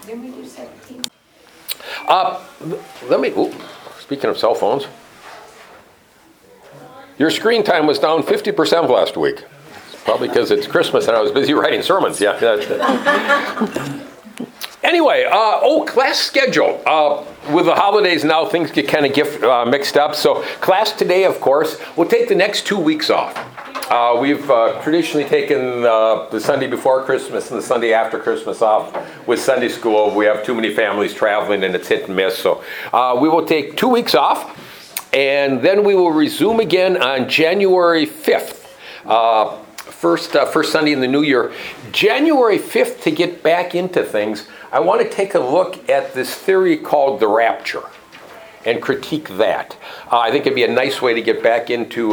Didn't we do 17? Speaking of cell phones, your screen time was down 50% last week. Probably because it's Christmas and I was busy writing sermons. Yeah. Anyway, class schedule. With the holidays now, things get kind of mixed up. So class today, of course, we'll take the next 2 weeks off. We've traditionally taken the Sunday before Christmas and the Sunday after Christmas off with Sunday school. We have too many families traveling and it's hit and miss. So we will take 2 weeks off, and then we will resume again on January 5th. First Sunday in the new year. January 5th, to get back into things, I want to take a look at this theory called the rapture and critique that. I think it'd be a nice way to get back into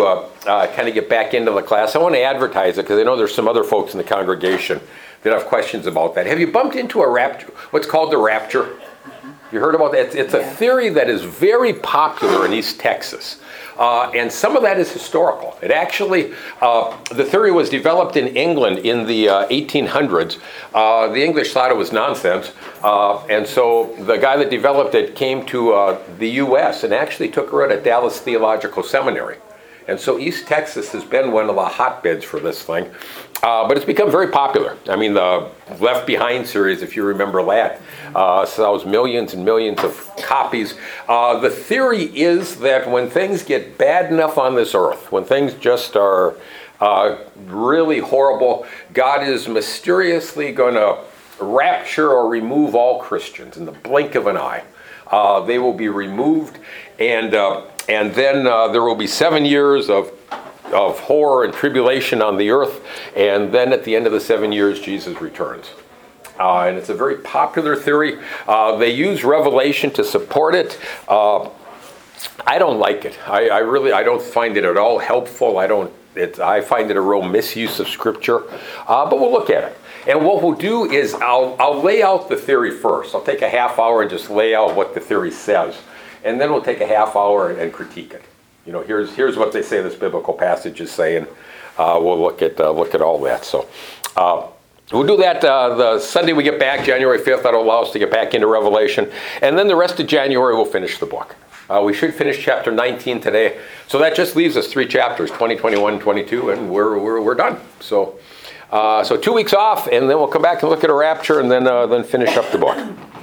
the class. I want to advertise it because I know there's some other folks in the congregation that have questions about that. Have you bumped into a rapture? What's called the rapture? You heard about that? It's a theory that is very popular in East Texas. And some of that is historical. It actually, the theory was developed in England in the 1800s. The English thought it was nonsense. And so the guy that developed it came to the U.S. and actually took her out at Dallas Theological Seminary. And so East Texas has been one of the hotbeds for this thing. But it's become very popular. I mean, the Left Behind series, if you remember that, sells millions and millions of copies. The theory is that when things get bad enough on this earth, when things just are really horrible, God is mysteriously going to rapture or remove all Christians in the blink of an eye. They will be removed, and then there will be 7 years of horror and tribulation on the earth, and then at the end of the 7 years, Jesus returns. And it's a very popular theory. They use Revelation to support it. I don't like it. I don't find it at all helpful. I find it a real misuse of Scripture. But we'll look at it. And what we'll do is I'll lay out the theory first. I'll take a half hour and just lay out what the theory says. And then we'll take a half hour and critique it. You know, here's what they say this biblical passage is saying. We'll look at all that. So we'll do that the Sunday we get back, January 5th. That'll allow us to get back into Revelation. And then the rest of January we'll finish the book. We should finish chapter 19 today. So that just leaves us 3 chapters, 20, 21, 22, and we're done. So 2 weeks off, and then we'll come back and look at a rapture, and then finish up the book.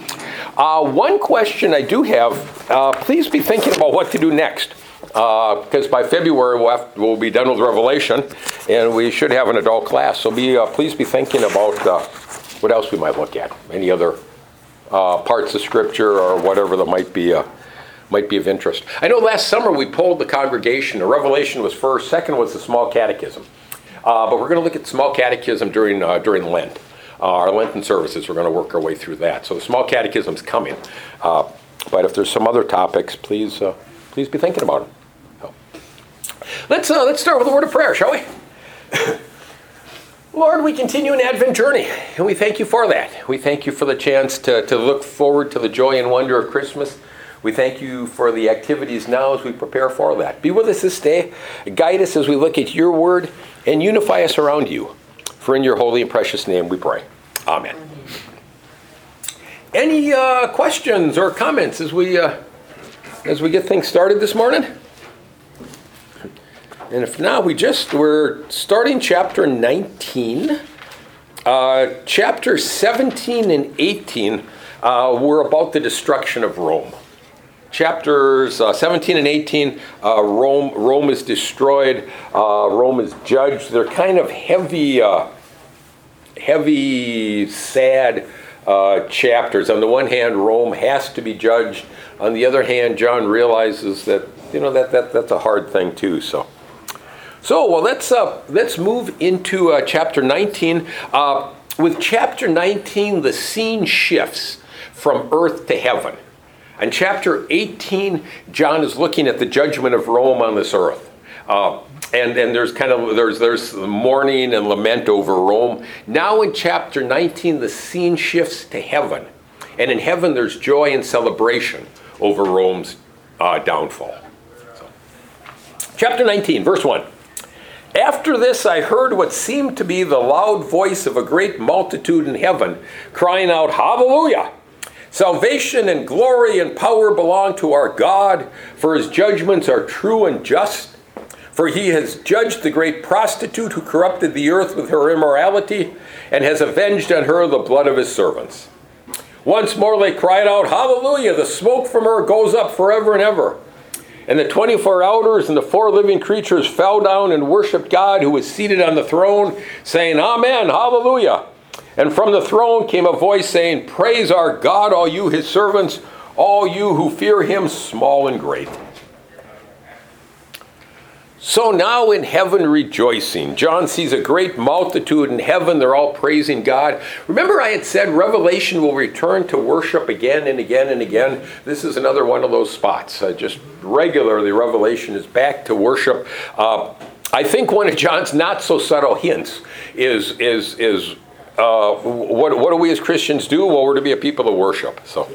One question I do have, please be thinking about what to do next. Because by February we'll be done with Revelation, and we should have an adult class. So please be thinking about what else we might look at. Any other parts of Scripture or whatever that might be of interest. I know last summer we polled the congregation. The Revelation was first. Second was the Small Catechism. But we're going to look at Small Catechism during Lent. Our Lenten services, we're going to work our way through that. So the Small Catechism's coming. But if there's some other topics, please be thinking about them. So, let's start with a word of prayer, shall we? Lord, we continue an Advent journey, and we thank you for that. We thank you for the chance to look forward to the joy and wonder of Christmas. We thank you for the activities now as we prepare for that. Be with us this day. Guide us as we look at your word, and unify us around you. For in your holy and precious name we pray. Amen. Any questions or comments as we get things started this morning? And if not, we're starting chapter 19. Chapter 17 and 18 were about the destruction of Rome. Chapters 17 and 18, Rome is destroyed. Rome is judged. They're kind of heavy, sad chapters. On the one hand, Rome has to be judged. On the other hand, John realizes that that's a hard thing too. So let's move into chapter 19. With chapter 19, the scene shifts from earth to heaven. In chapter 18, John is looking at the judgment of Rome on this earth. And there's mourning and lament over Rome. Now in chapter 19, the scene shifts to heaven. And in heaven, there's joy and celebration over Rome's downfall. So, chapter 19, verse 1. After this I heard what seemed to be the loud voice of a great multitude in heaven, crying out, Hallelujah! Salvation and glory and power belong to our God, for his judgments are true and just. For he has judged the great prostitute who corrupted the earth with her immorality, and has avenged on her the blood of his servants. Once more they cried out, Hallelujah! The smoke from her goes up forever and ever. And the 24 elders and the 4 living creatures fell down and worshipped God who was seated on the throne, saying, Amen, Hallelujah. And from the throne came a voice saying, Praise our God, all you his servants, all you who fear him, small and great. So now in heaven rejoicing, John sees a great multitude in heaven. They're all praising God. Remember I had said Revelation will return to worship again and again and again. This is another one of those spots. Just regularly Revelation is back to worship. I think one of John's not so subtle hints is what do we as Christians do? Well, we're to be a people of worship. So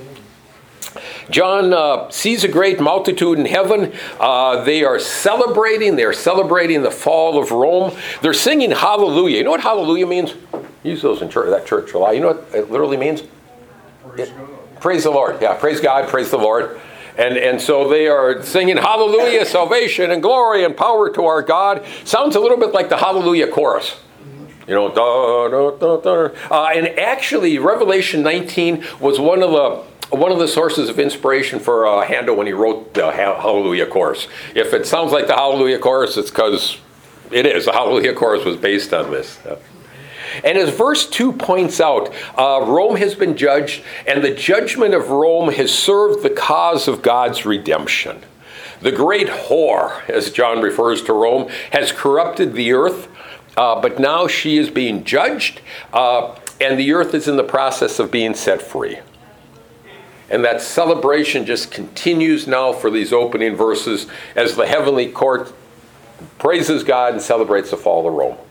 John sees a great multitude in heaven. They are celebrating. They're celebrating the fall of Rome. They're singing hallelujah. You know what hallelujah means? Use those in church, that church a lot. You know what it literally means? Praise the Lord. Yeah, praise God, praise the Lord. And so they are singing hallelujah, salvation and glory and power to our God. Sounds a little bit like the hallelujah chorus. You know, da, da, da, da. And actually Revelation 19 was one of the sources of inspiration for Handel when he wrote the Hallelujah Chorus. If it sounds like the Hallelujah Chorus, it's because it is. The Hallelujah Chorus was based on this. And as verse 2 points out, Rome has been judged, and the judgment of Rome has served the cause of God's redemption. The great whore, as John refers to Rome, has corrupted the earth, but now she is being judged, and the earth is in the process of being set free. And that celebration just continues now for these opening verses as the heavenly court praises God and celebrates the fall of Rome.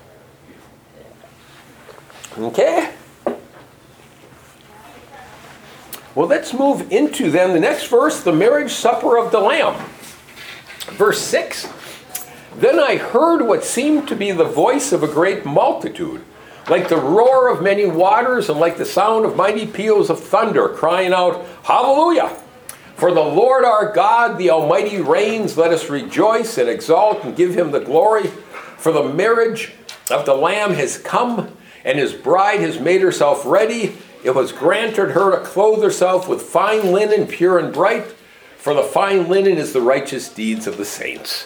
Okay? Well, let's move into then the next verse, the marriage supper of the Lamb. Verse 6, Then I heard what seemed to be the voice of a great multitude, like the roar of many waters and like the sound of mighty peals of thunder, crying out, Hallelujah! For the Lord our God, the Almighty reigns. Let us rejoice and exalt and give him the glory. For the marriage of the Lamb has come, and his bride has made herself ready. It was granted her to clothe herself with fine linen, pure and bright, for the fine linen is the righteous deeds of the saints.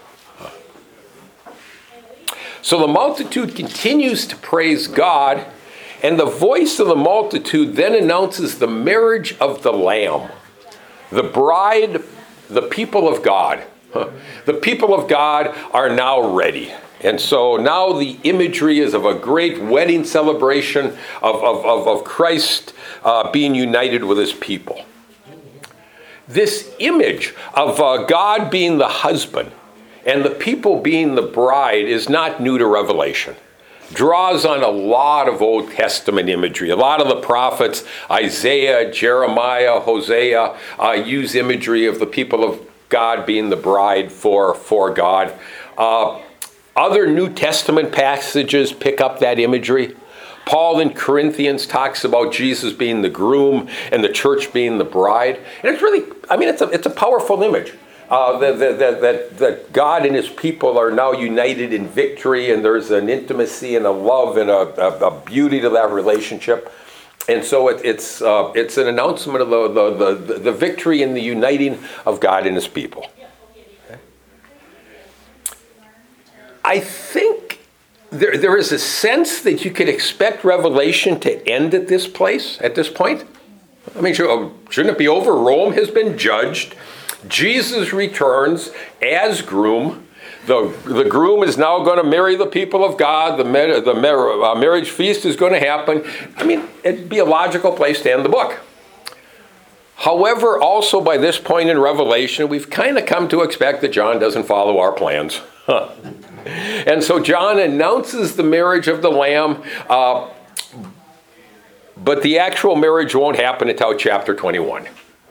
So the multitude continues to praise God, and the voice of the multitude then announces the marriage of the Lamb. The bride, the people of God. The people of God are now ready. And so now the imagery is of a great wedding celebration of Christ being united with his people. This image of God being the husband and the people being the bride is not new to Revelation. Draws on a lot of Old Testament imagery. A lot of the prophets, Isaiah, Jeremiah, Hosea, use imagery of the people of God being the bride for God. Other New Testament passages pick up that imagery. Paul in Corinthians talks about Jesus being the groom and the church being the bride. And it's really, it's a powerful image. That God and his people are now united in victory, and there's an intimacy and a love and a beauty to that relationship. And so it's an announcement of the victory and the uniting of God and his people. Okay. I think there is a sense that you could expect Revelation to end at this point. I mean, shouldn't it be over? Rome has been judged. Jesus returns as groom. The groom is now going to marry the people of God. The marriage feast is going to happen. I mean, it'd be a logical place to end the book. However, also by this point in Revelation, we've kind of come to expect that John doesn't follow our plans. And so John announces the marriage of the Lamb, but the actual marriage won't happen until chapter 21.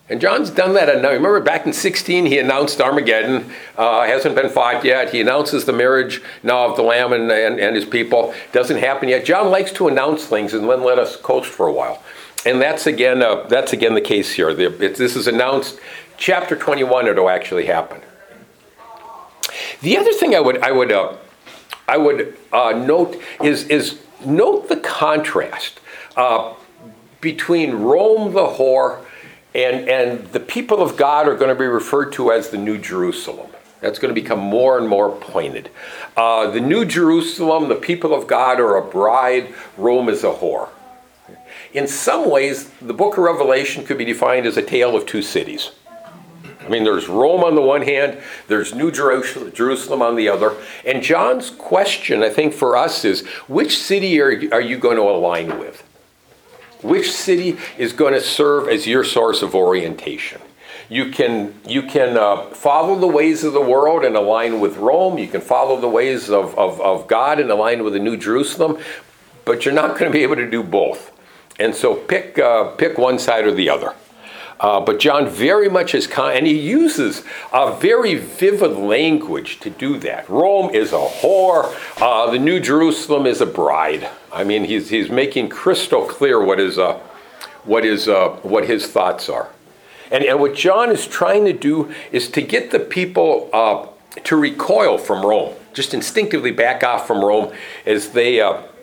And John's done that. Remember back in 16, he announced Armageddon. Hasn't been fought yet. He announces the marriage now of the Lamb and his people. Doesn't happen yet. John likes to announce things and then let us coast for a while. And that's again the case here. This is announced. Chapter 21, it'll actually happen. The other thing I would note is note the contrast between Rome, the whore, and the people of God are going to be referred to as the New Jerusalem. That's going to become more and more pointed. The New Jerusalem, the people of God, are a bride. Rome is a whore. In some ways, the book of Revelation could be defined as a tale of two cities. I mean, there's Rome on the one hand, there's New Jerusalem on the other. And John's question, I think, for us is, which city are you going to align with? Which city is going to serve as your source of orientation? You can follow the ways of the world and align with Rome. You can follow the ways of God and align with the New Jerusalem. But you're not going to be able to do both. And so pick one side or the other. But John very much is, and he uses a very vivid language to do that. Rome is a whore. The New Jerusalem is a bride. I mean, he's making crystal clear what his thoughts are. And what John is trying to do is to get the people to recoil from Rome, just instinctively back off from Rome as they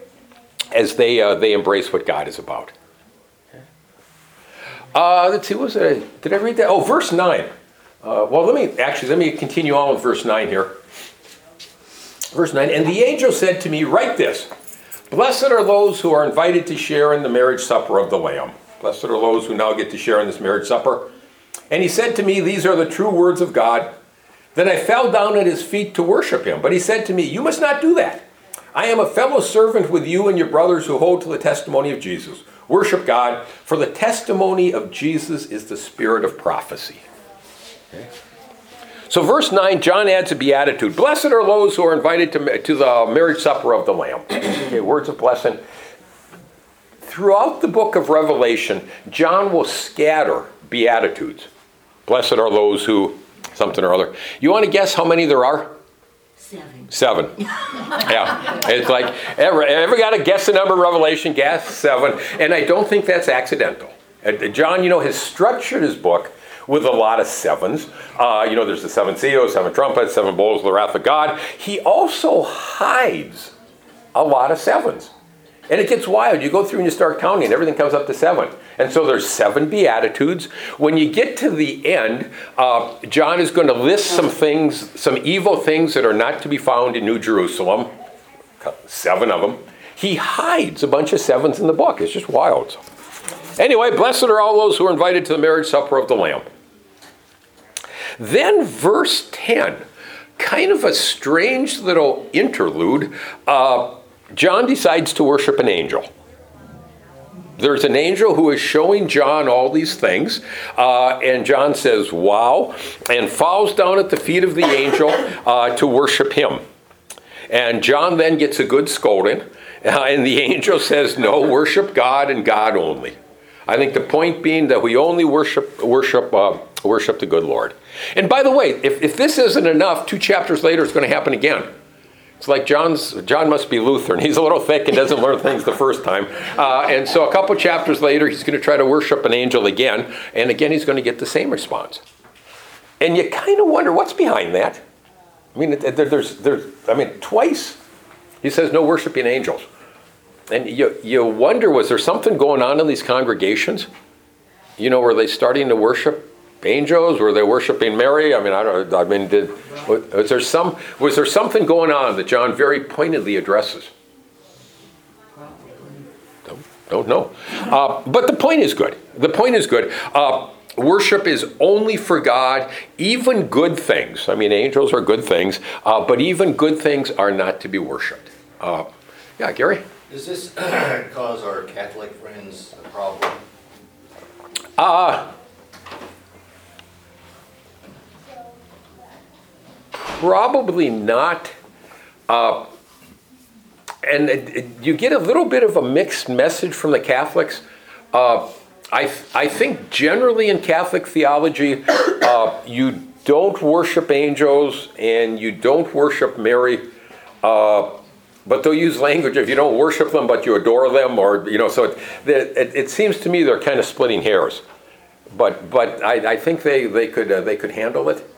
embrace what God is about. Let's see, did I read that? Oh, verse 9. Let me continue on with verse 9 here. Verse 9, and the angel said to me, write this, blessed are those who are invited to share in the marriage supper of the Lamb. Blessed are those who now get to share in this marriage supper. And he said to me, these are the true words of God. Then I fell down at his feet to worship him. But he said to me, you must not do that. I am a fellow servant with you and your brothers who hold to the testimony of Jesus. Worship God, for the testimony of Jesus is the spirit of prophecy. Okay. So verse 9, John adds a beatitude. Blessed are those who are invited to the marriage supper of the Lamb. Okay, words of blessing. Throughout the book of Revelation, John will scatter beatitudes. Blessed are those who, something or other. You want to guess how many there are? Seven. Yeah. It's like, ever got to guess the number of Revelation? Guess 7. And I don't think that's accidental. John, has structured his book with a lot of sevens. There's the 7 seals, 7 trumpets, 7 bowls of the wrath of God. He also hides a lot of sevens. And it gets wild. You go through and you start counting, everything comes up to 7. And so there's 7 beatitudes. When you get to the end, John is going to list some things, some evil things that are not to be found in New Jerusalem. 7 of them. He hides a bunch of 7s in the book. It's just wild. Anyway, blessed are all those who are invited to the marriage supper of the Lamb. Then verse 10, kind of a strange little interlude. John decides to worship an angel. There's an angel who is showing John all these things, and John says, wow, and falls down at the feet of the angel to worship him. And John then gets a good scolding, and the angel says, no, worship God and God only. I think the point being that we only worship the good Lord. And by the way, if this isn't enough, 2 chapters later it's going to happen again. It's like John must be Lutheran. He's a little thick and doesn't learn things the first time. And so a couple chapters later, he's going to try to worship an angel again. And again, he's going to get the same response. And you kind of wonder, what's behind that? I mean, twice he says no worshiping angels. And you wonder, was there something going on in these congregations? Were they starting to worship angels? Were they worshiping Mary? I mean, was there something going on that John very pointedly addresses? Don't know. But the point is good. Worship is only for God. Even good things. I mean, angels are good things, but even good things are not to be worshipped. Yeah, Gary? Does this cause our Catholic friends a problem? Probably not. And you get a little bit of a mixed message from the Catholics. I think generally in Catholic theology, you don't worship angels and you don't worship Mary, but they'll use language if you don't worship them, but you adore them, or So it seems to me they're kind of splitting hairs, but I think they could handle it.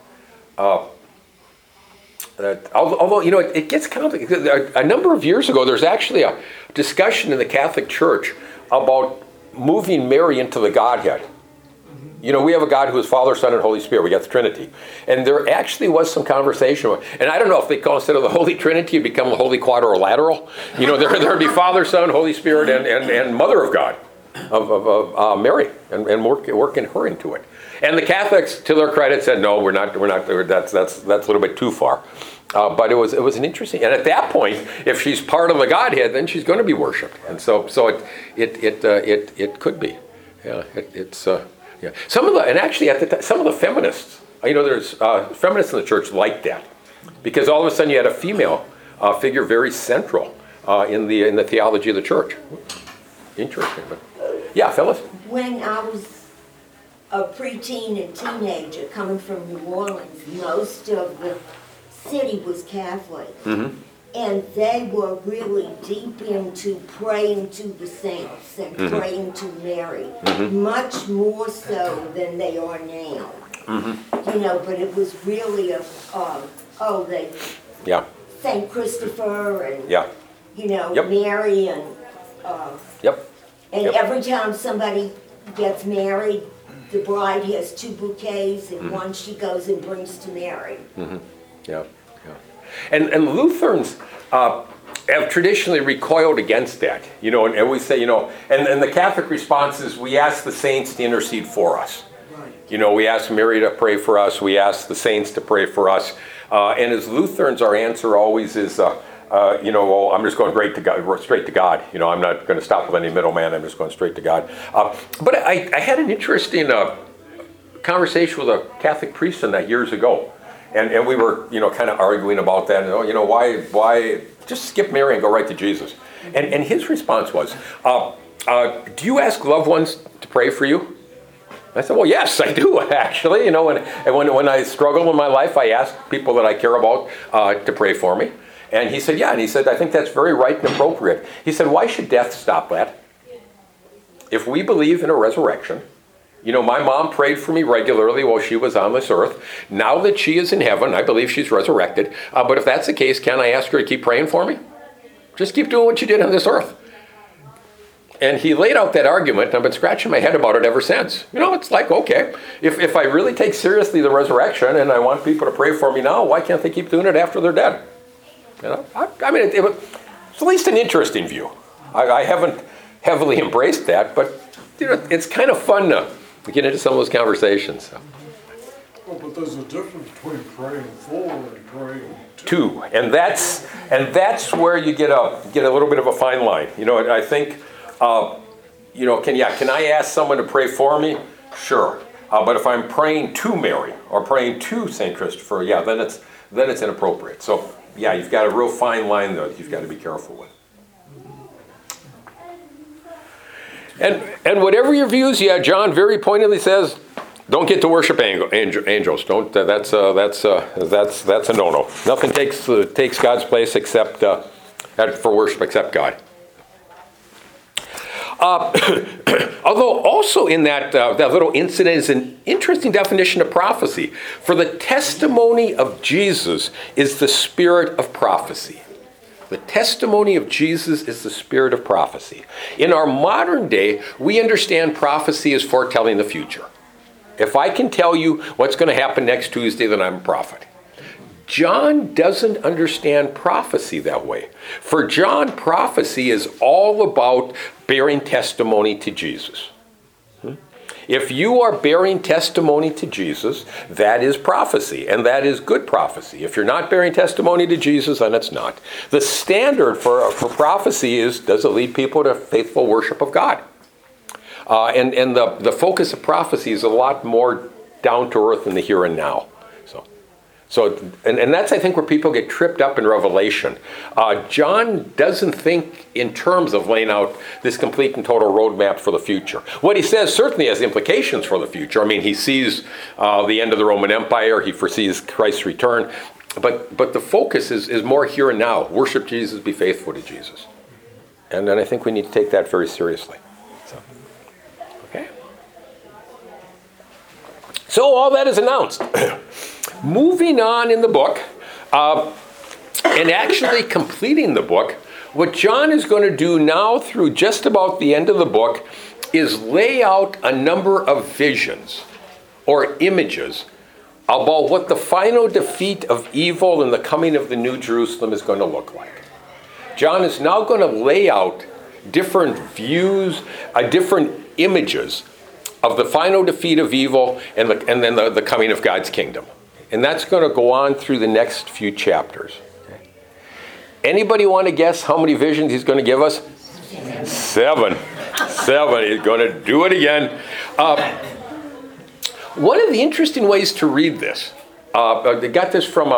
Although it gets complicated. A number of years ago, there's actually a discussion in the Catholic Church about moving Mary into the Godhead. We have a God who is Father, Son, and Holy Spirit. We got the Trinity. And there actually was some conversation. And I don't know if they call, instead of the Holy Trinity, it become the Holy Quadrilateral. There'd be Father, Son, Holy Spirit, and Mother of God, of Mary, and working her into it. And the Catholics, to their credit, said, no, we're not. That's a little bit too far. But it was an interesting. And at that point, if she's part of the Godhead, then she's going to be worshipped. And so it could be. Yeah, yeah. Some of the feminists, there's feminists in the church like that, because all of a sudden you had a female figure very central in the theology of the church. Interesting, but yeah, Phyllis. When I was a preteen and teenager coming from New Orleans, most of the city was Catholic. Mm-hmm. And they were really deep into praying to the saints and praying to Mary, much more so than they are now. But it was really Saint Christopher and Mary and every time somebody gets married, the bride has 2 bouquets and one she goes and brings to Mary. Yeah. And Lutherans have traditionally recoiled against that, and we say, and the Catholic response is we ask the saints to intercede for us. Right. We ask Mary to pray for us, we ask the saints to pray for us, and as Lutherans, our answer always is, I'm just going straight to God. I'm not going to stop with any middleman, I'm just going straight to God. But I had an interesting conversation with a Catholic priest on that years ago. And we were, kind of arguing about that. And, why just skip Mary and go right to Jesus? And his response was, do you ask loved ones to pray for you? I said, well, yes, I do, actually. When I struggle in my life, I ask people that I care about to pray for me. And he said, yeah. And he said, I think that's very right and appropriate. He said, why should death stop that? If we believe in a resurrection, my mom prayed for me regularly while she was on this earth. Now that she is in heaven, I believe she's resurrected. But if that's the case, can I ask her to keep praying for me? Just keep doing what you did on this earth. And he laid out that argument, and I've been scratching my head about it ever since. It's like, okay, if I really take seriously the resurrection and I want people to pray for me now, why can't they keep doing it after they're dead? It's at least an interesting view. I haven't heavily embraced that, but it's kind of fun to get into some of those conversations. So. Well, but there's a difference between praying for and praying to, and that's where you get a little bit of a fine line. I think, can I ask someone to pray for me? Sure, but if I'm praying to Mary or praying to Saint Christopher, then it's inappropriate. So you've got a real fine line though that you've got to be careful with. And whatever your views, John very pointedly says, don't get to worship angels. Don't. That's a no-no. Nothing takes God's place except for worship except God. Although also in that little incident is an interesting definition of prophecy. For the testimony of Jesus is the spirit of prophecy. The testimony of Jesus is the spirit of prophecy. In our modern day, we understand prophecy as foretelling the future. If I can tell you what's going to happen next Tuesday, then I'm a prophet. John doesn't understand prophecy that way. For John, prophecy is all about bearing testimony to Jesus. If you are bearing testimony to Jesus, that is prophecy, and that is good prophecy. If you're not bearing testimony to Jesus, then it's not. The standard for prophecy is, does it lead people to faithful worship of God? And the focus of prophecy is a lot more down to earth in the here and now. So, and that's, I think, where people get tripped up in Revelation. John doesn't think in terms of laying out this complete and total roadmap for the future. What he says certainly has implications for the future. I mean, he sees the end of the Roman Empire. He foresees Christ's return. But the focus is more here and now. Worship Jesus, be faithful to Jesus. And then I think we need to take that very seriously. Okay. So all that is announced. Moving on in the book, and actually completing the book, what John is going to do now through just about the end of the book is lay out a number of visions or images about what the final defeat of evil and the coming of the New Jerusalem is going to look like. John is now going to lay out different views, different images of the final defeat of evil and then the coming of God's kingdom. And that's going to go on through the next few chapters. Okay. Anybody want to guess how many visions he's going to give us? 7. He's going to do it again. One of the interesting ways to read this, I got this from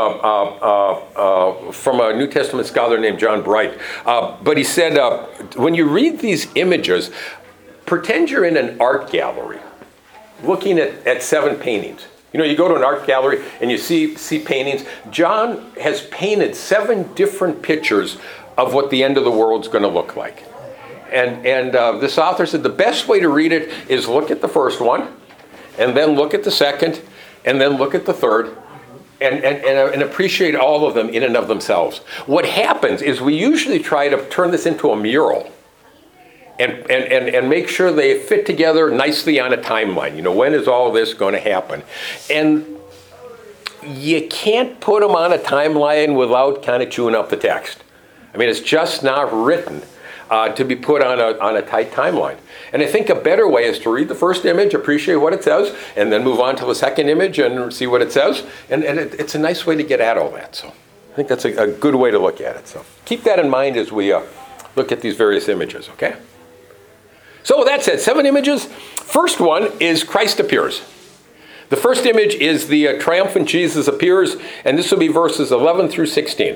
a New Testament scholar named John Bright. But he said, when you read these images, pretend you're in an art gallery looking at 7 paintings. You know, you go to an art gallery and you see paintings. John has painted 7 different pictures of what the end of the world's going to look like. And this author said the best way to read it is look at the first one, and then look at the second, and then look at the third, and appreciate all of them in and of themselves. What happens is we usually try to turn this into a mural and make sure they fit together nicely on a timeline. You know, when is all this going to happen? And you can't put them on a timeline without kind of chewing up the text. I mean, it's just not written to be put on a tight timeline. And I think a better way is to read the first image, appreciate what it says, and then move on to the second image and see what it says. And it's a nice way to get at all that. So I think that's a good way to look at it. So keep that in mind as we look at these various images, okay? So with that said, 7 images. First one is Christ appears. The first image is the triumphant Jesus appears, and this will be verses 11 through 16.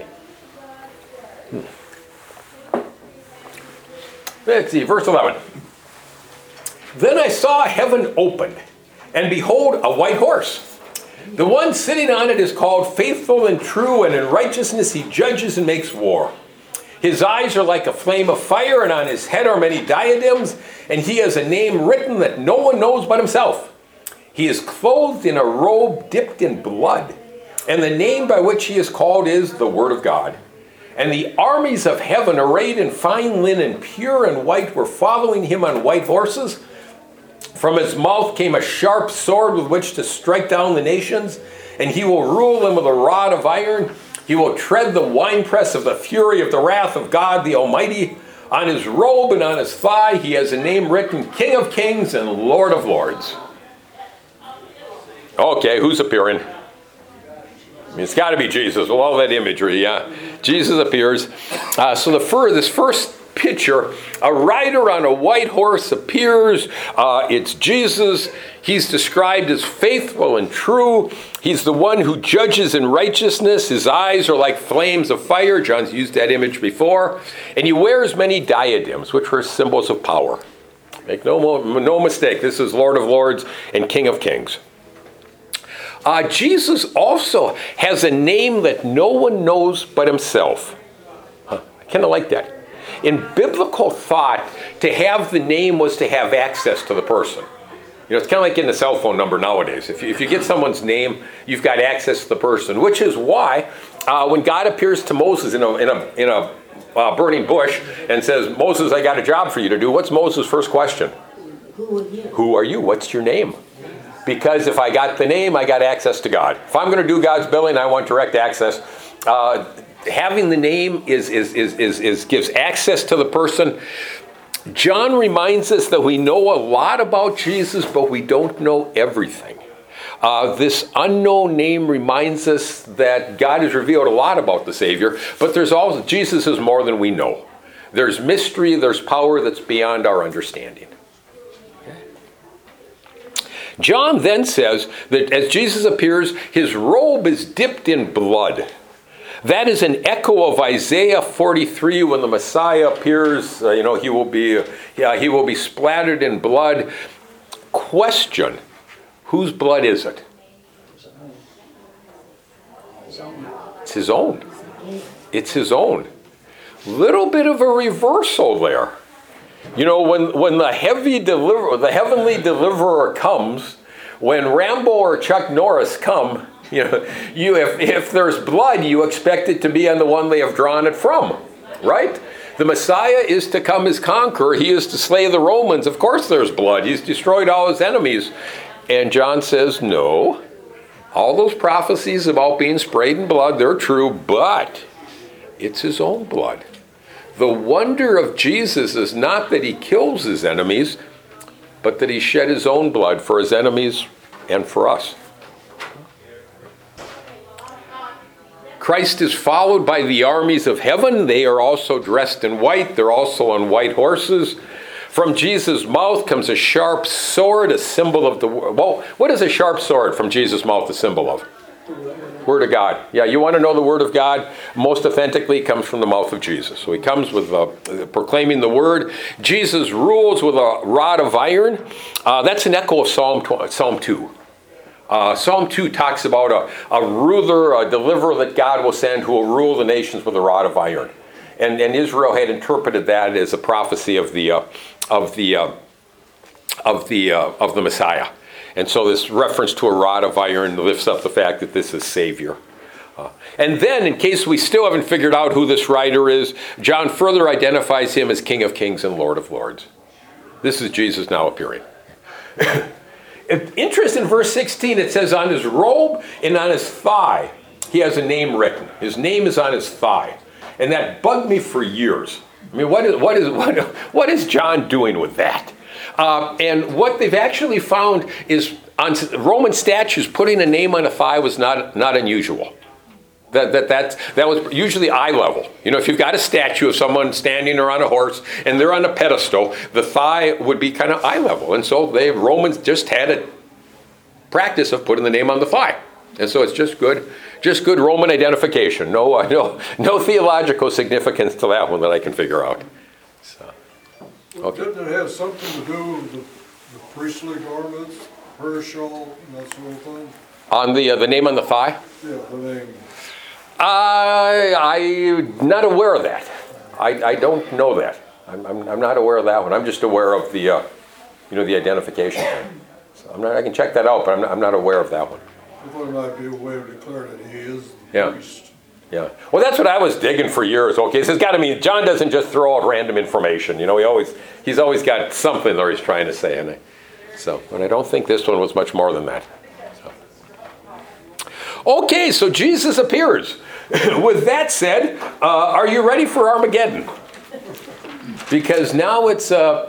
Let's see, verse 11. Then I saw heaven opened, and behold, a white horse. The one sitting on it is called Faithful and True, and in righteousness he judges and makes war. His eyes are like a flame of fire, and on his head are many diadems, and he has a name written that no one knows but himself. He is clothed in a robe dipped in blood, and the name by which he is called is the Word of God. And the armies of heaven, arrayed in fine linen, pure and white, were following him on white horses. From his mouth came a sharp sword with which to strike down the nations, and he will rule them with a rod of iron. He will tread the winepress of the fury of the wrath of God the Almighty. On his robe and on his thigh he has a name written, King of Kings and Lord of Lords. Okay, who's appearing? I mean, it's got to be Jesus with all that imagery, yeah. Jesus appears. So this first picture, a rider on a white horse appears. It's Jesus. He's described as faithful and true. He's the one who judges in righteousness. His eyes are like flames of fire. John's used that image before. And he wears many diadems, which were symbols of power. Make no mistake, this is Lord of Lords and King of Kings. Jesus also has a name that no one knows but himself. I kind of like that. In biblical thought, to have the name was to have access to the person. You know, it's kind of like getting a cell phone number nowadays. If you get someone's name, you've got access to the person, which is why when God appears to Moses in a burning bush and says, Moses, I got a job for you to do, what's Moses' first question? Who are you? Who are you? What's your name? Because if I got the name, I got access to God. If I'm going to do God's billing, I want direct access. Having the name gives access to the person. John reminds us that we know a lot about Jesus, but we don't know everything. This unknown name reminds us that God has revealed a lot about the Savior, but Jesus is more than we know. There's mystery, there's power that's beyond our understanding. John then says that as Jesus appears, his robe is dipped in blood. That is an echo of Isaiah 43 when the Messiah appears. He will be splattered in blood. Question: whose blood is it? It's his own. It's his own. Little bit of a reversal there. When the heavenly deliverer comes, when Rambo or Chuck Norris come, if there's blood, you expect it to be on the one they have drawn it from, right? The Messiah is to come as conqueror. He is to slay the Romans. Of course there's blood. He's destroyed all his enemies. And John says, no. All those prophecies about being sprayed in blood, they're true, but it's his own blood. The wonder of Jesus is not that he kills his enemies, but that he shed his own blood for his enemies and for us. Christ is followed by the armies of heaven. They are also dressed in white. They're also on white horses. From Jesus' mouth comes a sharp sword, a symbol of the... Well, what is a sharp sword from Jesus' mouth a symbol of? Word of God. Yeah, you want to know the Word of God? Most authentically comes from the mouth of Jesus. So he comes with proclaiming the Word. Jesus rules with a rod of iron. That's an echo of Psalm 2. Psalm 2 talks about a ruler, a deliverer that God will send who will rule the nations with a rod of iron. And Israel had interpreted that as a prophecy of the Messiah. And so this reference to a rod of iron lifts up the fact that this is Savior. And then, in case we still haven't figured out who this writer is, John further identifies him as King of Kings and Lord of Lords. This is Jesus now appearing. Interest in verse 16, it says on his robe and on his thigh, he has a name written. His name is on his thigh. And that bugged me for years. I mean, what is John doing with that? And what they've actually found is on Roman statues, putting a name on a thigh was not unusual. That was usually eye level. If you've got a statue of someone standing or on a horse and they're on a pedestal, the thigh would be kind of eye level. And so Romans just had a practice of putting the name on the thigh. And so it's just good Roman identification. No theological significance to that one that I can figure out. So, okay. Didn't it have something to do with the priestly garments, prayer shawl, and that sort of thing? On the name on the thigh? Yeah, the name. I'm not aware of that. I don't know that. I'm not aware of that one. I'm just aware of the identification thing. So I can check that out, but I'm not aware of that one. I thought it might be a way to declare that he is the priest. Yeah. Well, that's what I was digging for years. Okay, so it's got to mean John doesn't just throw out random information. He's always got something that he's trying to say in it. So, and I don't think this one was much more than that. Okay, so Jesus appears. With that said, are you ready for Armageddon? Because now it's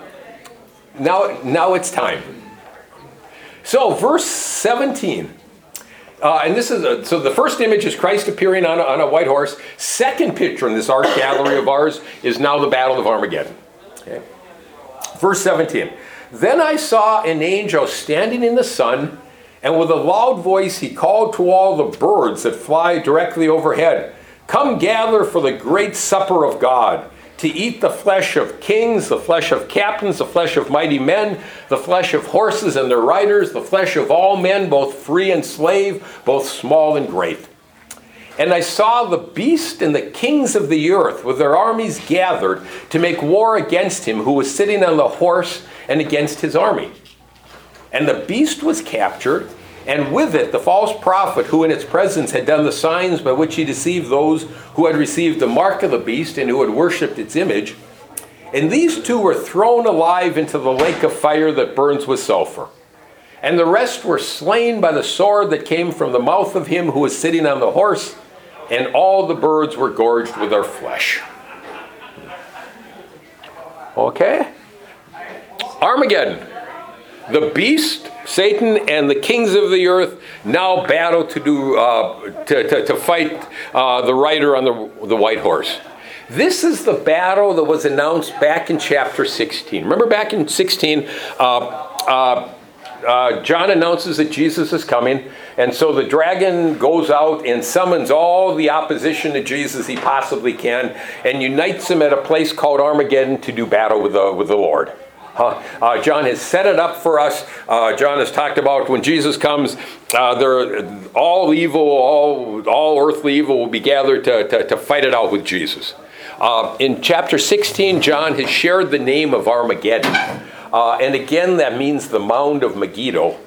it's time. So verse 17, and this is so the first image is Christ appearing on a white horse. Second picture in this art gallery of ours is now the Battle of Armageddon. Okay. Verse 17. Then I saw an angel standing in the sun, and with a loud voice he called to all the birds that fly directly overhead, "Come gather for the great supper of God, to eat the flesh of kings, the flesh of captains, the flesh of mighty men, the flesh of horses and their riders, the flesh of all men, both free and slave, both small and great." And I saw the beast and the kings of the earth with their armies gathered to make war against him who was sitting on the horse and against his army. And the beast was captured, and with it the false prophet who in its presence had done the signs by which he deceived those who had received the mark of the beast and who had worshipped its image. And these two were thrown alive into the lake of fire that burns with sulfur. And the rest were slain by the sword that came from the mouth of him who was sitting on the horse, and all the birds were gorged with their flesh. Okay? Armageddon. The beast, Satan, and the kings of the earth now battle to fight the rider on the white horse. This is the battle that was announced back in chapter 16. Remember back in 16, John announces that Jesus is coming, and so the dragon goes out and summons all the opposition to Jesus he possibly can, and unites them at a place called Armageddon to do battle with the Lord. John has set it up for us. John has talked about when Jesus comes, all evil, all earthly evil will be gathered to fight it out with Jesus. In chapter 16, John has shared the name of Armageddon. And again, that means the mound of Megiddo.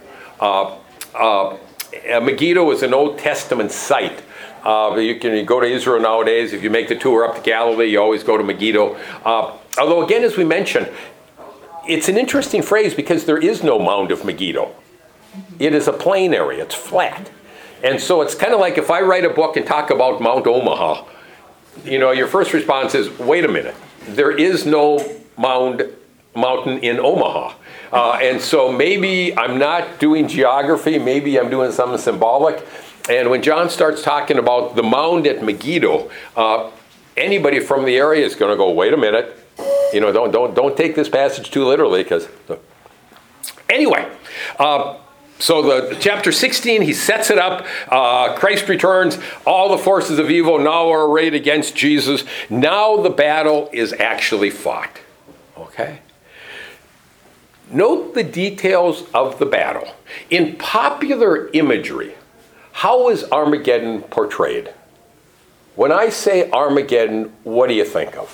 Megiddo is an Old Testament site. You go to Israel nowadays. If you make the tour up to Galilee, you always go to Megiddo. Although, again, as we mentioned, it's an interesting phrase because there is no mound of Megiddo. It is a plain area. It's flat. And so it's kind of like if I write a book and talk about Mount Omaha, your first response is, wait a minute. There is no mountain in Omaha. And so maybe I'm not doing geography. Maybe I'm doing something symbolic. And when John starts talking about the mound at Megiddo, anybody from the area is going to go, wait a minute. Don't take this passage too literally, because anyway, so the chapter 16, he sets it up. Christ returns. All the forces of evil now are arrayed against Jesus. Now the battle is actually fought. Okay. Note the details of the battle. In popular imagery, how is Armageddon portrayed? When I say Armageddon, what do you think of?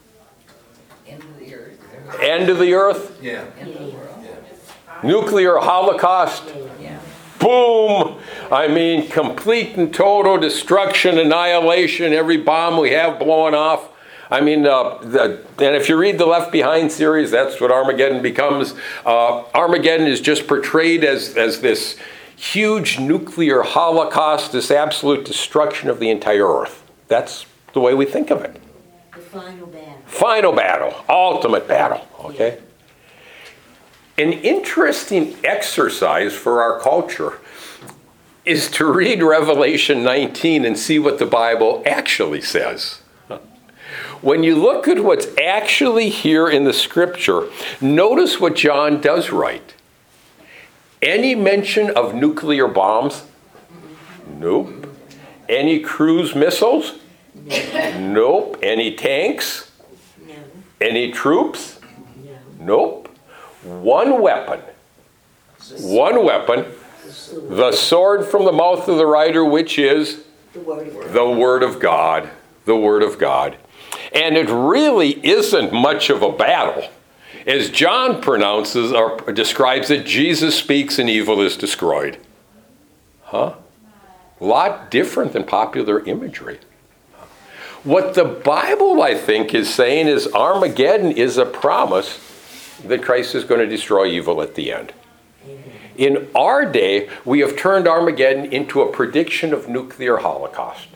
End of the earth. End of the earth? Yeah. End of the world. Nuclear holocaust? Yeah. Boom! I mean, complete and total destruction, annihilation, every bomb we have blowing off. I mean, and if you read the Left Behind series, that's what Armageddon becomes. Armageddon is just portrayed as this huge nuclear holocaust, this absolute destruction of the entire earth. That's the way we think of it. The final battle. Final battle, ultimate battle, okay? An interesting exercise for our culture is to read Revelation 19 and see what the Bible actually says. When you look at what's actually here in the scripture, notice what John does write. Any mention of nuclear bombs? Nope. Any cruise missiles? Nope. Any tanks? No. Any troops? No. Nope. One weapon. One weapon. The sword from the mouth of the rider, which is The word of God. the Word of God. The Word of God. And it really isn't much of a battle. As John pronounces or describes it, Jesus speaks and evil is destroyed. A lot different than popular imagery. What the Bible, I think, is saying is Armageddon is a promise that Christ is going to destroy evil at the end. In our day, we have turned Armageddon into a prediction of nuclear holocaust.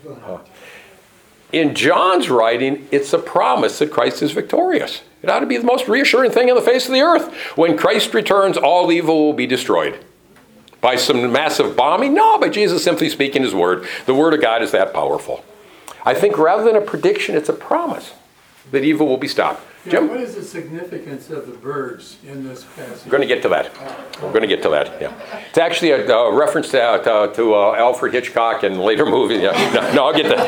In John's writing, it's a promise that Christ is victorious. It ought to be the most reassuring thing on the face of the earth. When Christ returns, all evil will be destroyed. By some massive bombing? No, by Jesus simply speaking his word. The word of God is that powerful. I think rather than a prediction, it's a promise that evil will be stopped. Yeah, Jim? what is the significance of the birds in this passage? We're going to get to that. We're going to get to that, yeah. It's actually a reference to Alfred Hitchcock and later movies. Yeah. No, I'll get to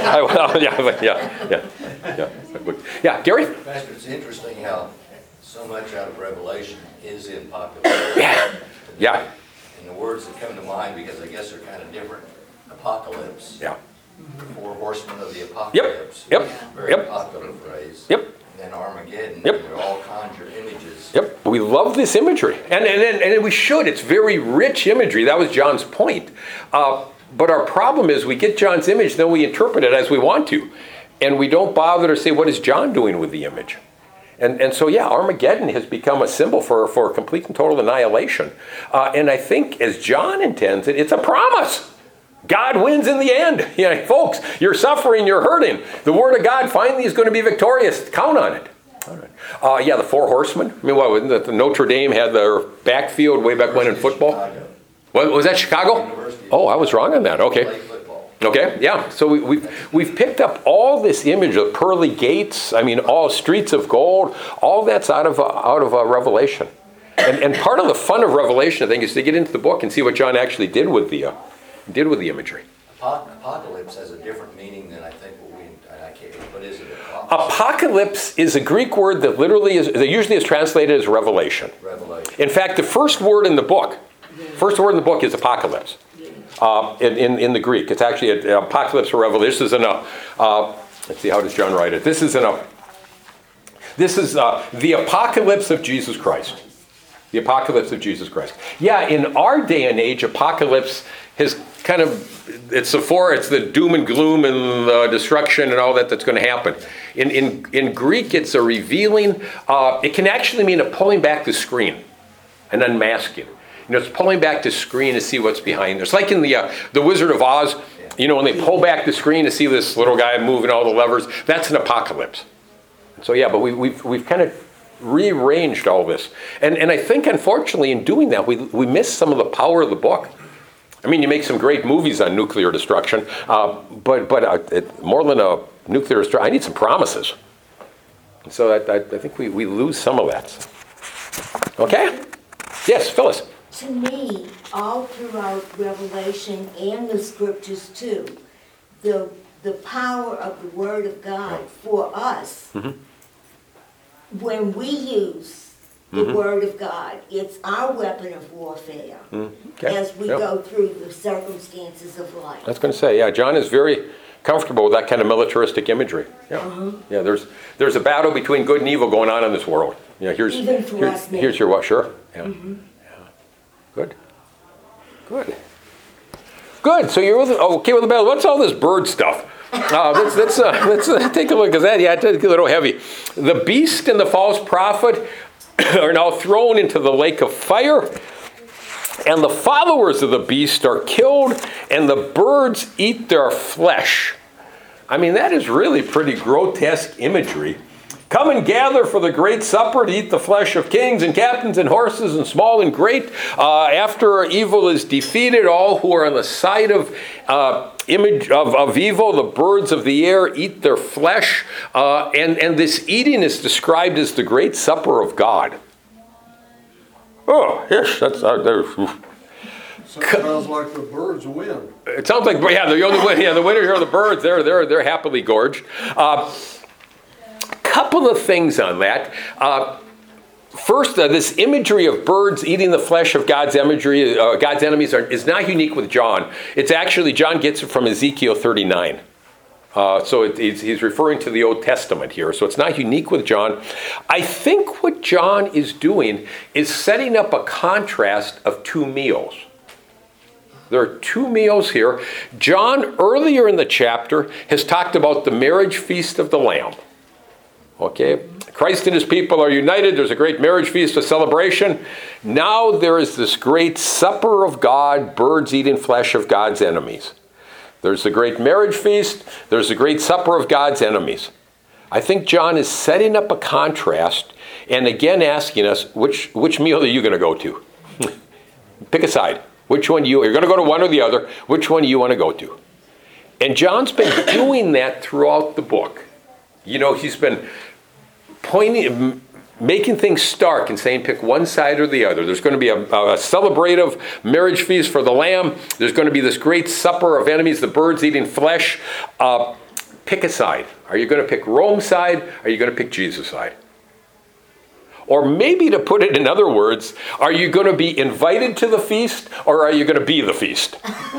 that. Yeah, Gary? Pastor, it's interesting how so much out of Revelation is in popular. Yeah. And the words that come to mind, because I guess they're kind of different, apocalypse. Yeah. Four horsemen of the apocalypse. Yep. Very Yep. popular phrase. Yep. And then Armageddon. Yep. They all conjure images. Yep, we love this imagery, and we should. It's very rich imagery. That was John's point. But our problem is we get John's image, then we interpret it as we want to, and we don't bother to say, what is John doing with the image? And so, yeah, Armageddon has become a symbol for complete and total annihilation. And I think as John intends it, it's a promise. God wins in the end. Folks, you're suffering, you're hurting. The Word of God finally is going to be victorious. Count on it. Yeah, the four horsemen. I mean, what, the Notre Dame had their backfield way back when in football? Chicago. What, was that Chicago? University. Oh, I was wrong on that. Okay. Play football. Okay, yeah. So we've picked up all this image of pearly gates. I mean, all streets of gold. All that's out of Revelation. And part of the fun of Revelation, I think, is to get into the book and see what John actually did with the imagery. Apocalypse has a different meaning than I think what is it? Apocalypse is a Greek word that usually is translated as revelation. Revelation. In fact, the first word in the book is apocalypse. In the Greek, it's actually apocalypse or revelation. This is let's see, how does John write it? This is the apocalypse of Jesus Christ. The apocalypse of Jesus Christ. Yeah, in our day and age, apocalypse has it's the doom and gloom and the destruction and all that's going to happen. In Greek, it's a revealing. It can actually mean a pulling back the screen, an unmasking. It's pulling back the screen to see what's behind. It's like in the Wizard of Oz. When they pull back the screen to see this little guy moving all the levers, that's an apocalypse. So yeah, but we've kind of rearranged all this, and I think unfortunately in doing that we miss some of the power of the book. I mean, you make some great movies on nuclear destruction, but more than a nuclear destruction, I need some promises. So I think we lose some of that. Okay? Yes, Phyllis. To me, all throughout Revelation and the scriptures too, the power of the Word of God for us, when we use the Word of God, it's our weapon of warfare as we go through the circumstances of life. I was going to say, yeah, John is very comfortable with that kind of militaristic imagery. Yeah, yeah. There's a battle between good and evil going on in this world. Yeah, Even for us now. Here's your what? Sure. Yeah. Good. So you're okay with the battle. What's all this bird stuff? Let's take a look at that. Yeah, it's a little heavy. The beast and the false prophet are now thrown into the lake of fire, and the followers of the beast are killed, and the birds eat their flesh. I mean, that is really pretty grotesque imagery. Come and gather for the great supper to eat the flesh of kings and captains and horses and small and great. After evil is defeated, all who are on the side of evil, the birds of the air eat their flesh. And this eating is described as the great supper of God. Oh, yes, that's... Sounds like the birds win. It sounds like, yeah, the only win. Yeah, the winners are the birds. They're happily gorged. Couple of things on that. First, this imagery of birds eating the flesh of God's enemies is not unique with John. It's actually, John gets it from Ezekiel 39. So he's referring to the Old Testament here. So it's not unique with John. I think what John is doing is setting up a contrast of two meals. There are two meals here. John, earlier in the chapter, has talked about the marriage feast of the Lamb. Okay, Christ and his people are united. There's a great marriage feast, a celebration. Now there is this great supper of God, birds eating flesh of God's enemies. There's the great marriage feast. There's the great supper of God's enemies. I think John is setting up a contrast and again asking us, which meal are you going to go to? Pick a side. Which one you're going to go to one or the other. Which one do you want to go to? And John's been doing that throughout the book. He's been making things stark and saying pick one side or the other. There's going to be a celebrative marriage feast for the Lamb. There's going to be this great supper of enemies, the birds eating flesh. Pick a side. Are you going to pick Rome's side? Are you going to pick Jesus' side? Or maybe to put it in other words, are you going to be invited to the feast or are you going to be the feast?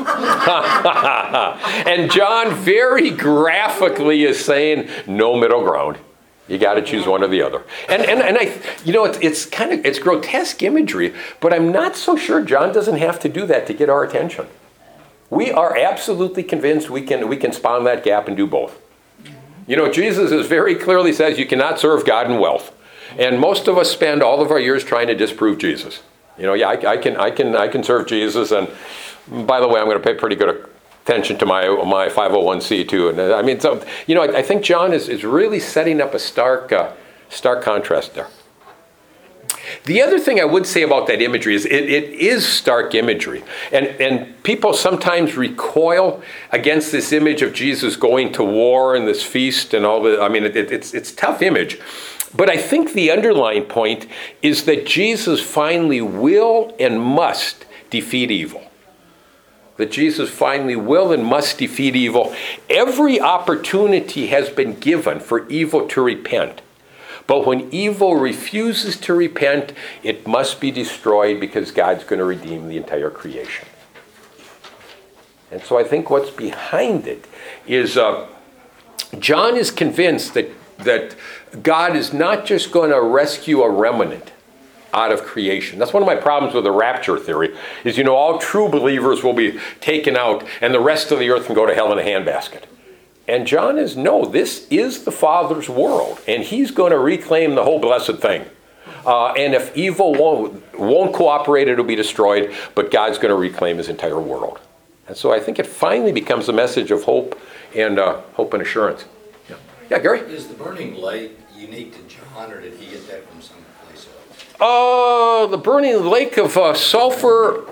And John very graphically is saying no middle ground. You got to choose one or the other. And it's grotesque imagery, but I'm not so sure John doesn't have to do that to get our attention. We are absolutely convinced we can span that gap and do both. Jesus is very clearly says you cannot serve God and wealth. And most of us spend all of our years trying to disprove Jesus. I can serve Jesus, and by the way, I'm going to pay pretty good attention to my 501c too. And I think John is really setting up a stark contrast there. The other thing I would say about that imagery is it is stark imagery, and people sometimes recoil against this image of Jesus going to war and this feast and all the. It's tough image. But I think the underlying point is that Jesus finally will and must defeat evil. That Jesus finally will and must defeat evil. Every opportunity has been given for evil to repent. But when evil refuses to repent, it must be destroyed because God's going to redeem the entire creation. And so I think what's behind it is John is convinced that God is not just going to rescue a remnant out of creation. That's one of my problems with the rapture theory, is all true believers will be taken out and the rest of the earth can go to hell in a handbasket. And John is, no, this is the Father's world, and he's going to reclaim the whole blessed thing. And if evil won't cooperate, it'll be destroyed, but God's going to reclaim his entire world. And so I think it finally becomes a message of hope and assurance. Yeah, Gary? Is the burning lake unique to John, or did he get that from someplace else? The burning lake of sulfur,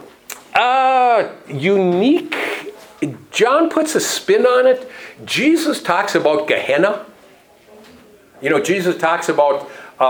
unique. John puts a spin on it. Jesus talks about Gehenna. Jesus talks about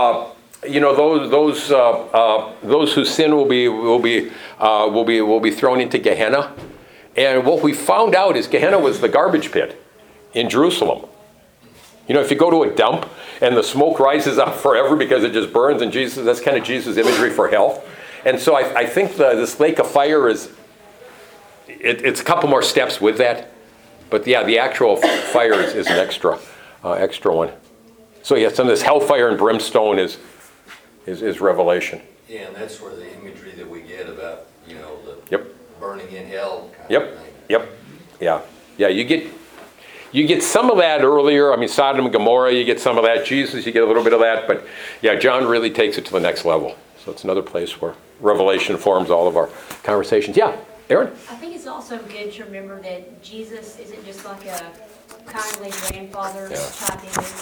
those whose sin will be thrown into Gehenna. And what we found out is Gehenna was the garbage pit in Jerusalem. If you go to a dump and the smoke rises up forever because it just burns, and that's kind of Jesus' imagery for hell. And so I think this lake of fire it's a couple more steps with that. But yeah, the actual fire is an extra one. So yeah, some of this hellfire and brimstone is Revelation. Yeah, and that's where the imagery that we get about, the Yep. burning in hell kind Yep. of thing. Yep. Yeah. You get some of that earlier. I mean, Sodom and Gomorrah, you get some of that. Jesus, you get a little bit of that. But yeah, John really takes it to the next level. So it's another place where Revelation forms all of our conversations. Yeah, Aaron? I think it's also good to remember that Jesus isn't just like a kindly grandfather type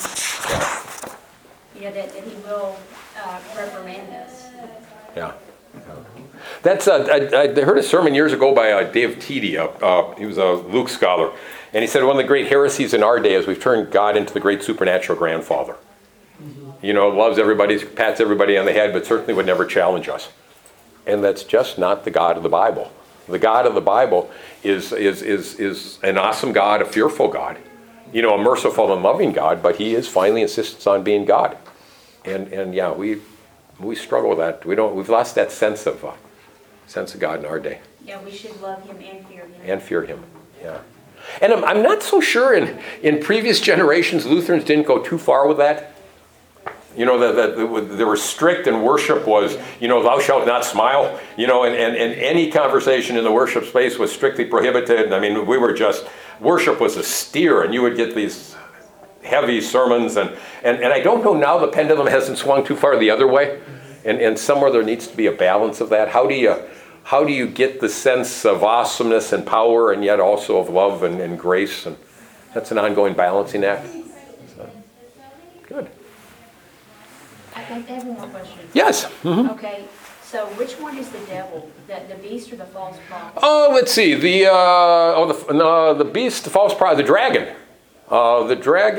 image. That he will reprimand us. Yeah. That's I heard a sermon years ago by Dave Teedy. He was a Luke scholar. And he said one of the great heresies in our day is we've turned God into the great supernatural grandfather. Loves everybody, pats everybody on the head, but certainly would never challenge us. And that's just not the God of the Bible. The God of the Bible is an awesome God, a fearful God, a merciful and loving God, but he finally insists on being God. And yeah, we struggle with that. We've lost that sense of God in our day. Yeah, we should love him and fear him. And fear him, yeah. And I'm not so sure in previous generations Lutherans didn't go too far with that. They were strict, and worship was, thou shalt not smile, and any conversation in the worship space was strictly prohibited. I mean, worship was austere, and you would get these heavy sermons, and I don't know now, the pendulum hasn't swung too far the other way, and somewhere there needs to be a balance of that. How do you get the sense of awesomeness and power, and yet also of love and grace? And that's an ongoing balancing act. So, good. I have one more question. Yes. Mm-hmm. Okay, so which one is the devil? The beast or the false prophet? Oh, let's see. The beast, the false prophet, the dragon. The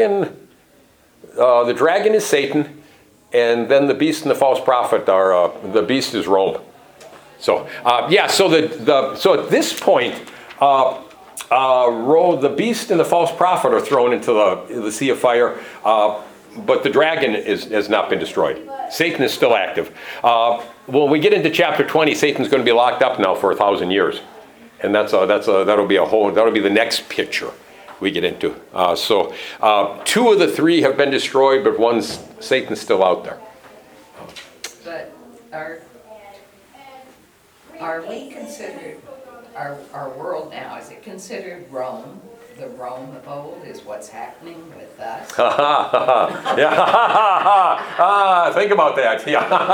dragon is Satan, and then the beast and the false prophet are. The beast is Rome. So so at this point, the beast and the false prophet are thrown into the sea of fire, but the dragon has not been destroyed. Satan is still active. When we get into chapter 20, Satan's going to be locked up now for 1,000 years, and that'll be the next picture we get into. So 2 of the 3 have been destroyed, but Satan's still out there. But are we considered, our world now, is it considered Rome? The Rome of old is what's happening with us? Yeah. Think about that.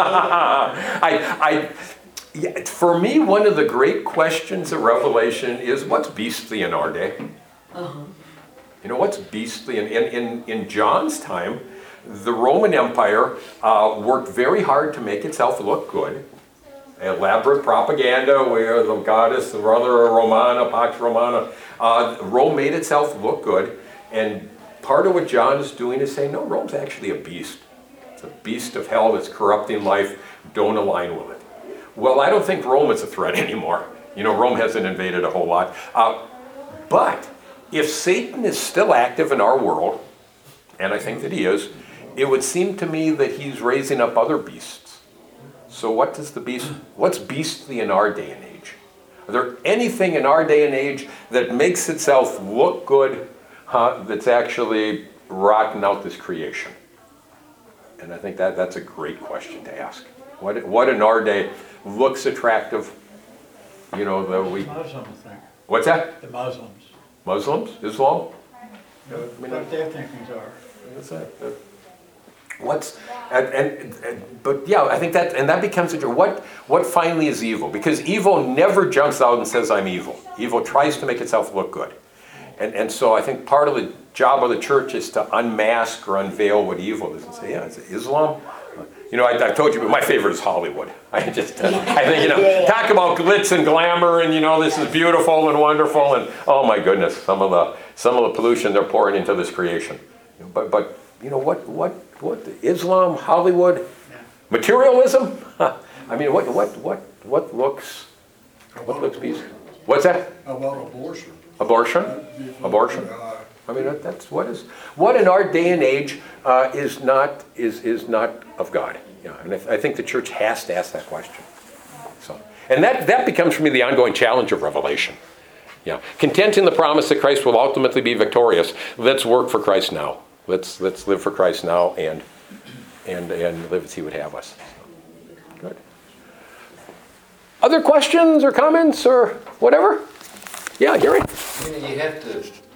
Yeah. For me, one of the great questions of Revelation is what's beastly in our day? Uh-huh. What's beastly? In John's time, the Roman Empire worked very hard to make itself look good. Elaborate propaganda where the goddess, the Mother Romana, Pax Romana, Rome made itself look good. And part of what John is doing is saying, no, Rome's actually a beast. It's a beast of hell that's corrupting life. Don't align with it. Well, I don't think Rome is a threat anymore. You know, Rome hasn't invaded a whole lot. But if Satan is still active in our world, and I think that he is, it would seem to me that he's raising up other beasts. So what's beastly in our day and age? Are there anything in our day and age that makes itself look good, that's actually rocking out this creation? And I think that's a great question to ask. What in our day looks attractive? You know, that we... Muslims think. What's that? The Muslims. Muslims? Islam? What their thinkings are. What's that? But yeah, I think that becomes what finally is evil? Because evil never jumps out and says, I'm evil. Evil tries to make itself look good. And so I think part of the job of the church is to unmask or unveil what evil is and say, yeah, it's Islam. You know, I've told you, but my favorite is Hollywood. I think, talk about glitz and glamour, and this is beautiful and wonderful, and oh my goodness, some of the pollution they're pouring into this creation. But what Islam, Hollywood, materialism? I mean, what looks peaceful? What's that? How about abortion? Abortion? I mean, what in our day and age is not of God. And I think the church has to ask that question. So, and that becomes for me the ongoing challenge of Revelation. Content in the promise that Christ will ultimately be victorious. Let's work for Christ now. Let's live for Christ now and live as He would have us. Good. Other questions or comments or whatever? Yeah, Gary. You have to